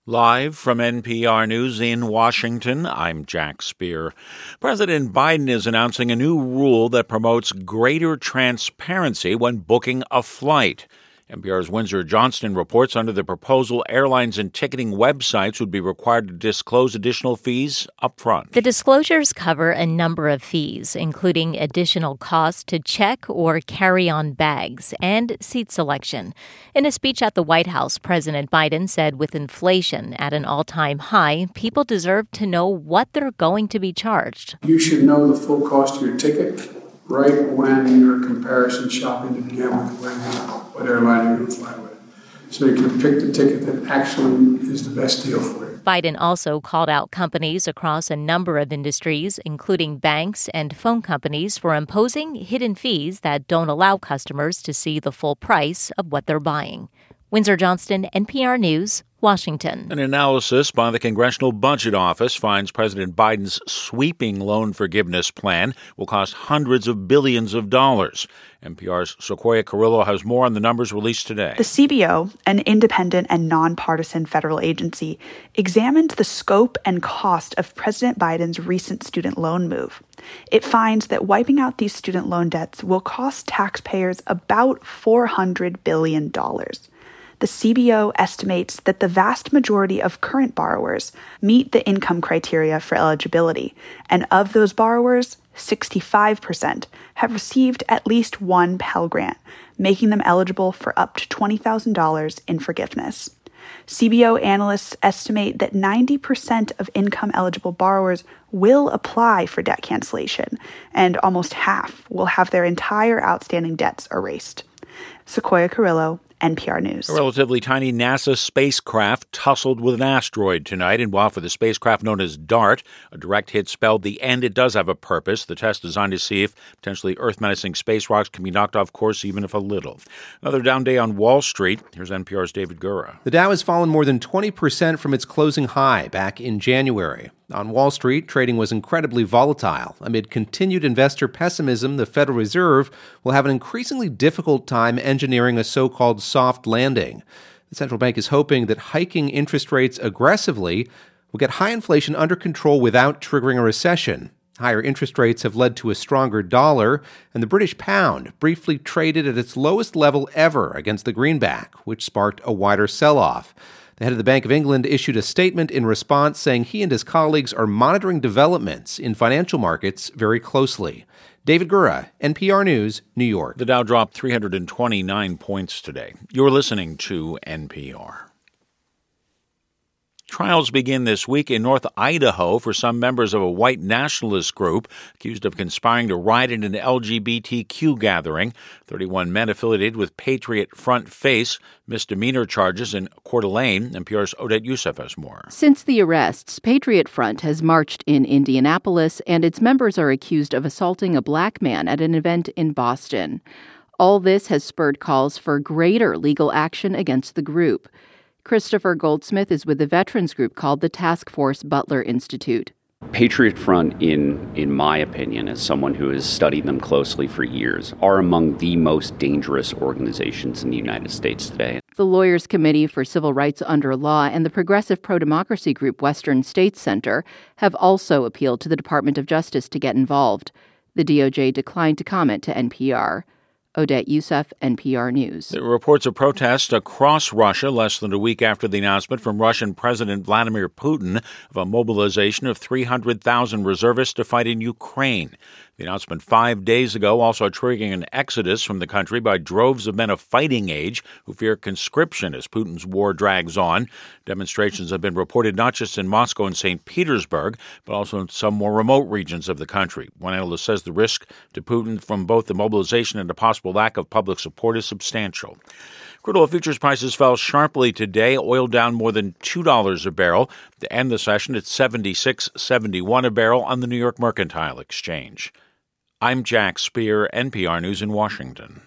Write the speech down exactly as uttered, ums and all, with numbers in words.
Live from N P R News in Washington, I'm Jack Speer. President Biden is announcing a new rule that promotes greater transparency when booking a flight. N P R's Windsor Johnston reports under the proposal, airlines and ticketing websites would be required to disclose additional fees up front. The disclosures cover a number of fees, including additional costs to check or carry on bags and seat selection. In a speech at the White House, President Biden said with inflation at an all-time high, people deserve to know what they're going to be charged. You should know the full cost of your ticket right when you're comparison shopping to begin with, what airline you're going to fly with. So you can pick the ticket that actually is the best deal for you. Biden also called out companies across a number of industries, including banks and phone companies, for imposing hidden fees that don't allow customers to see the full price of what they're buying. Windsor Johnston, N P R News, Washington. An analysis by the Congressional Budget Office finds President Biden's sweeping loan forgiveness plan will cost hundreds of billions of dollars. N P R's Sequoia Carrillo has more on the numbers released today. The C B O, an independent and nonpartisan federal agency, examined the scope and cost of President Biden's recent student loan move. It finds that wiping out these student loan debts will cost taxpayers about four hundred billion dollars. The C B O estimates that the vast majority of current borrowers meet the income criteria for eligibility, and of those borrowers, sixty-five percent have received at least one Pell Grant, making them eligible for up to twenty thousand dollars in forgiveness. C B O analysts estimate that ninety percent of income-eligible borrowers will apply for debt cancellation, and almost half will have their entire outstanding debts erased. Sequoia Carrillo, N P R News. A relatively tiny NASA spacecraft tussled with an asteroid tonight, and while for the spacecraft known as DART, a direct hit spelled the end, it does have a purpose. The test designed to see if potentially Earth-menacing space rocks can be knocked off course, even if a little. Another down day on Wall Street. Here's N P R's David Gura. The Dow has fallen more than twenty percent from its closing high back in January. On Wall Street, trading was incredibly volatile. Amid continued investor pessimism, the Federal Reserve will have an increasingly difficult time engineering a so-called soft landing. The central bank is hoping that hiking interest rates aggressively will get high inflation under control without triggering a recession. Higher interest rates have led to a stronger dollar, and the British pound briefly traded at its lowest level ever against the greenback, which sparked a wider sell-off. The head of the Bank of England issued a statement in response saying he and his colleagues are monitoring developments in financial markets very closely. David Gura, N P R News, New York. The Dow dropped three hundred twenty-nine points today. You're listening to N P R. Trials begin this week in North Idaho for some members of a white nationalist group accused of conspiring to riot in an L G B T Q gathering. thirty-one men affiliated with Patriot Front face misdemeanor charges in Coeur d'Alene. N P R's Odette Youssef has more. Since the arrests, Patriot Front has marched in Indianapolis, and its members are accused of assaulting a black man at an event in Boston. All this has spurred calls for greater legal action against the group. Christopher Goldsmith is with the veterans group called the Task Force Butler Institute. Patriot Front, in in my opinion, as someone who has studied them closely for years, are among the most dangerous organizations in the United States today. The Lawyers Committee for Civil Rights Under Law and the progressive pro-democracy group Western States Center have also appealed to the Department of Justice to get involved. The D O J declined to comment to N P R. Odette Youssef, N P R News. There were reports of protests across Russia less than a week after the announcement from Russian President Vladimir Putin of a mobilization of three hundred thousand reservists to fight in Ukraine. The announcement five days ago also triggering an exodus from the country by droves of men of fighting age who fear conscription as Putin's war drags on. Demonstrations have been reported not just in Moscow and Saint Petersburg, but also in some more remote regions of the country. One analyst says the risk to Putin from both the mobilization and the possible lack of public support is substantial. Crude oil futures prices fell sharply today. Oil down more than two dollars a barrel to end the session at seventy-six seventy-one a barrel on the New York Mercantile Exchange. I'm Jack Speer, N P R News in Washington.